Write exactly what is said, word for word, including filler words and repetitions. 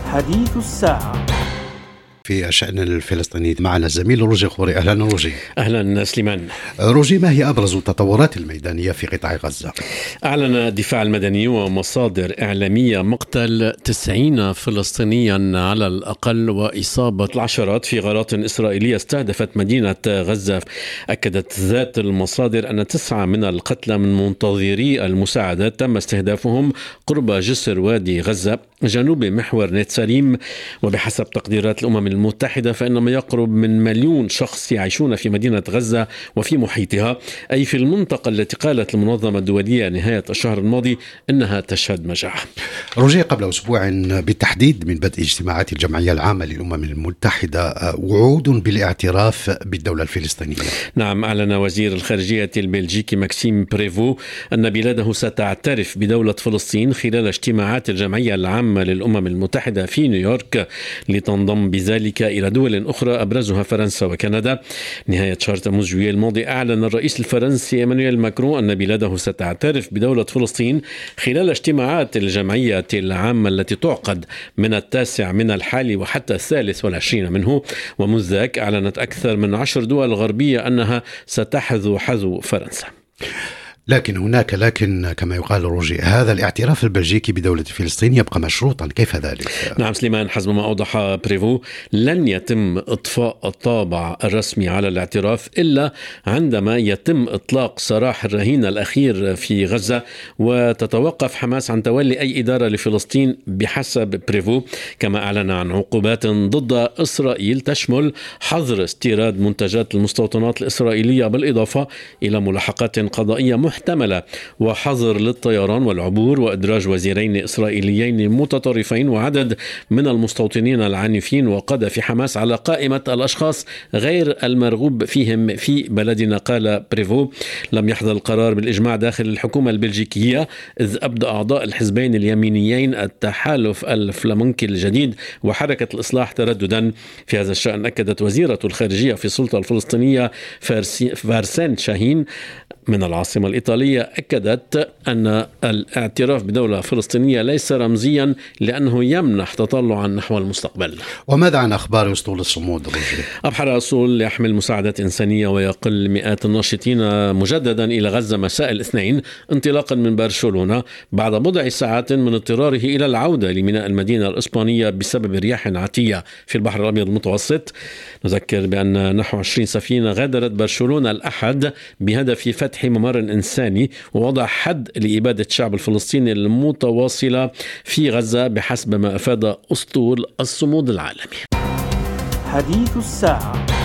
حديث الساعة في الشأن الفلسطيني معنا الزميل روجي خوري. أهلا روجي. أهلا سليمان. روجي، ما هي أبرز التطورات الميدانية في قطاع غزة؟ أعلن الدفاع المدني ومصادر إعلامية مقتل تسعين فلسطينيا على الأقل وإصابة العشرات في غارات إسرائيلية استهدفت مدينة غزة. أكدت ذات المصادر أن تسعة من القتلى من منتظري المساعدات تم استهدافهم قرب جسر وادي غزة جنوب محور نيت سليم، وبحسب تقديرات الأمم المتحدة فإن ما يقرب من مليون شخص يعيشون في مدينة غزة وفي محيطها، أي في المنطقة التي قالت المنظمة الدولية نهاية الشهر الماضي إنها تشهد مجاعة. روجي، قبل أسبوع بالتحديد من بدء اجتماعات الجمعية العامة للأمم المتحدة وعود بالاعتراف بالدولة الفلسطينية. نعم، أعلن وزير الخارجية البلجيكي ماكسيم بريفو أن بلاده ستعترف بدولة فلسطين خلال اجتماعات الجمعية العامة للأمم المتحدة في نيويورك، لتنضم بذلك إلى دول أخرى أبرزها فرنسا وكندا. نهاية شهر تموز جويلية الماضي أعلن الرئيس الفرنسي إيمانويل ماكرون أن بلاده ستعترف بدولة فلسطين خلال اجتماعات الجمعية العامة التي تعقد من التاسع من الحالي وحتى الثالث والعشرين منه، ومنذ ذاك أعلنت أكثر من عشر دول غربية أنها ستحذو حذو فرنسا. لكن هناك لكن كما يقال روجي، هذا الاعتراف البلجيكي بدولة فلسطين يبقى مشروطا، كيف ذلك؟ نعم سليمان، حسب ما أوضح بريفو لن يتم إطفاء الطابع الرسمي على الاعتراف إلا عندما يتم إطلاق سراح الرهين الأخير في غزة وتتوقف حماس عن تولي أي إدارة لفلسطين بحسب بريفو. كما أعلن عن عقوبات ضد إسرائيل تشمل حظر استيراد منتجات المستوطنات الإسرائيلية بالإضافة إلى ملاحقات قضائية محتملة محتملة وحظر للطيران والعبور وإدراج وزيرين إسرائيليين متطرفين وعدد من المستوطنين العنيفين، وقد في حماس على قائمة الأشخاص غير المرغوب فيهم في بلدنا. قال بريفو لم يحظى القرار بالإجماع داخل الحكومة البلجيكية، إذ أبدأ أعضاء الحزبين اليمينيين التحالف الفلامنكي الجديد وحركة الإصلاح ترددا في هذا الشأن. أكدت وزيرة الخارجية في السلطة الفلسطينية فارسين شاهين من العاصمة الإيطالية أكدت أن الاعتراف بدولة فلسطينية ليس رمزيا لأنه يمنح تطلعا نحو المستقبل. وماذا عن أخبار أسطول الصمود؟ أبحر أسطول يحمل مساعدات إنسانية ويقل مئات الناشطين مجددا إلى غزة مساء الاثنين انطلاقا من برشلونة بعد بضع ساعات من اضطراره إلى العودة لميناء المدينة الإسبانية بسبب رياح عاتية في البحر الأبيض المتوسط. نذكر بأن نحو عشرين سفينة غادرت برشلونة الأحد بهدف فتح ممر إنساني ووضع حد لإبادة الشعب الفلسطيني المتواصلة في غزة بحسب ما أفاد أسطول الصمود العالمي. حديث الساعة.